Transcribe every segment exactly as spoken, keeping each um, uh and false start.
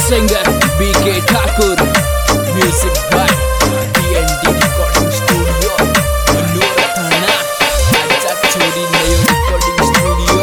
singer B K Thakur, music by D N D Recording Studio, Manur Thana, Acha Chori Nayo Recording Studio.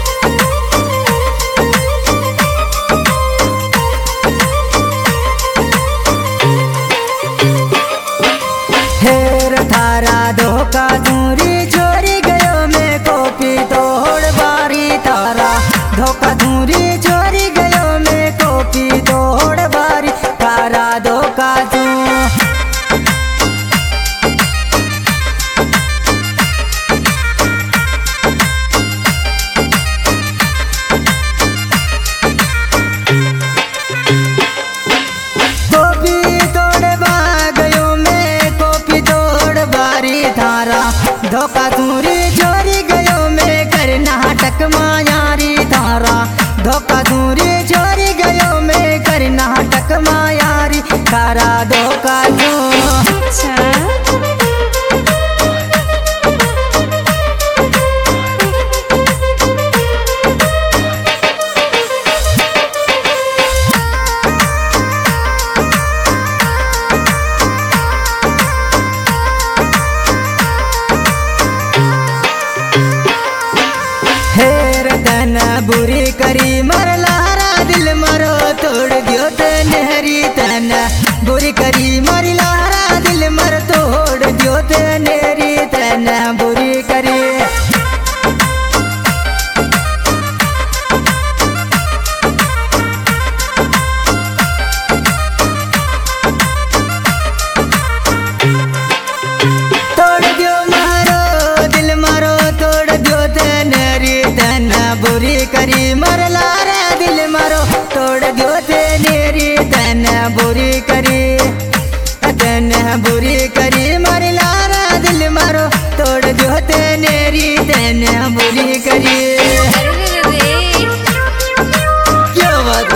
हेर थारा धोखा दूरी चोरी गयो मैं कॉपी तोड़ बारी तारा धोखा दूरी चोरी गयो मैं कॉपी तोड़ बारी तारा धोखा तू धोखा दूरी चोरी गयो मैं कर नाटक मायारी थारा धोखा दूरी चोरी गयो मैं कर नाटक मायारी थारा धोखा तू बुरी करी मर लारा दिल मरो तोड़ दियो तेने हरी तना बुरी करी मरी लारा दिल मर तोड़ दियो तेने हरी तना बुरी करी तोड़ दियो मारो दिल मरो तोड़ दियो तेने हरी तना बुरी करी मर लारा दिल मरो तोड़ दियो तेरी तन बुरी करी तन बुरी करी मर लारा दिल मरो तोड़ दियो तेरी तन बुरी करी क्या बात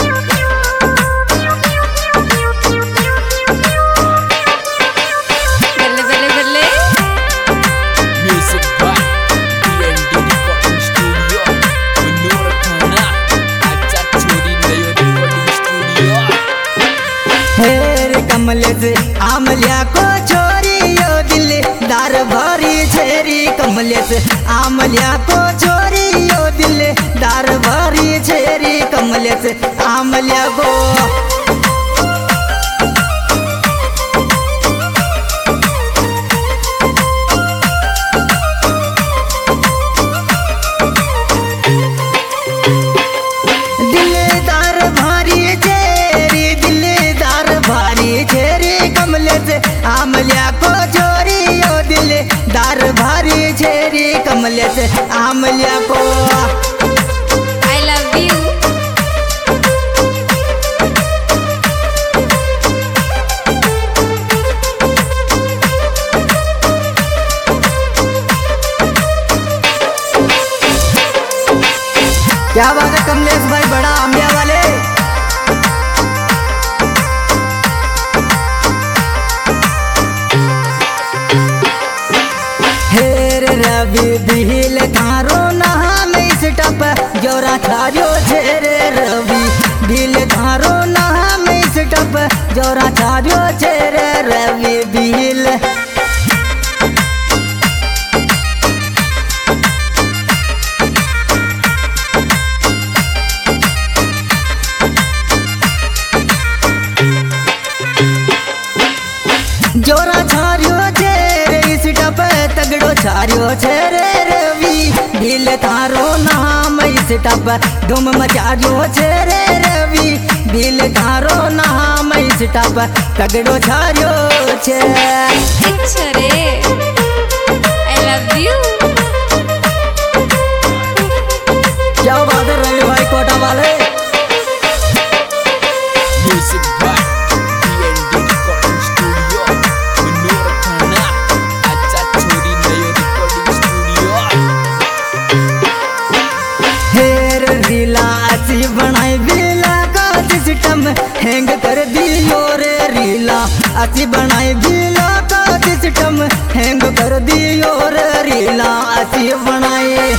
बल्ले बल्ले बल्ले Music by D N D Recording Studio, Manur Thana, Acha Chori Nayo Recording Studio. हेर कमले से आमलिया को छोरी यो दिल दार भरी छेरी कमले से आमलिया को छोरी यो दिल दार भरी छेरी कमले से आमलिया को आमलिया को चोरी यो दिल दार भारी छेरी कमले से आमलिया को I love you क्या बात है कमलेश भाई बड़ा आमिया वाले रवि बिहिल थारो नहा में स्टप जोरा थारो छेरे रवि बिल थारो नहा में स्टप जोरा थारो छेरे रवि बिहिल जोरा छारियो छेरे स्टप तगड़ो छारियो छेरे रवि ढील थारो नाम स्टप धूम मचारियो छेरे रवि ढील थारो नाम स्टप तगड़ो छारियो छे अच्छा रे I love you क्या बात है रवि भाई कोटा वाले Music by D N D Recording Studio, Manur Thana, Acha Chori Nayo Recording Studio. हेर रीला अच्छी बनाई रीला का सिस्टम हैंग कर दियो रे रीला अच्छी बनाई रीला का सिस्टम हैंग कर दियो रे रीला अच्छी बनाई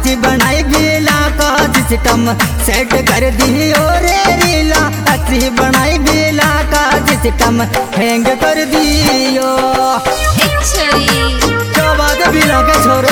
अच्छी बनाई बिला का सिस्टम सेट कर दियो रे रीला, अच्छी बनाई बिला का सिस्टम हैंग कर दियो। क्या बात है बिला के छोरे।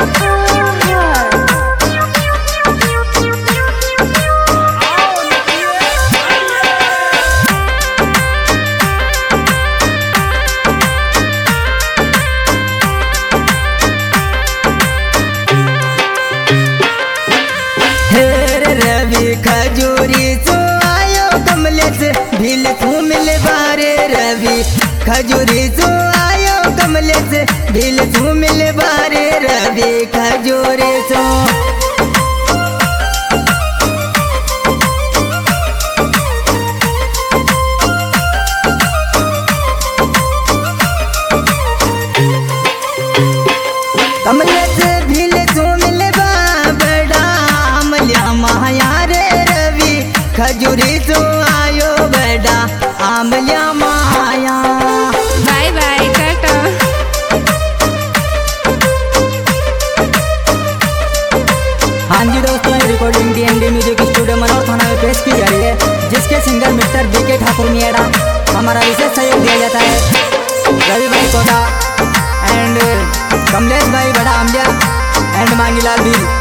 खजूरी सो आयो कमलेश भील तू मिले बारे रवि, खजूरी सो आयो कमलेश भील तू मिले बारे रवि, खजूरी सो कमलेश भील तू मिले बड़ा अमलिया माया खजूरी तो आयो बेटा आमलिया माया। Bye bye tata. हाँ जी दोस्तों, ये रिकॉर्डिंग टीएनडी म्यूजिक स्टूडियो मनोर थाना में पेश की जा रही है, जिसके सिंगर मिस्टर बीके ठाकुर मियाड़ा। हमारा विशेष सहयोग दिया जाता है रवि भाई कोटा एंड कमलेश भाई बड़ा आमलिया एंड मांगीलाल भी।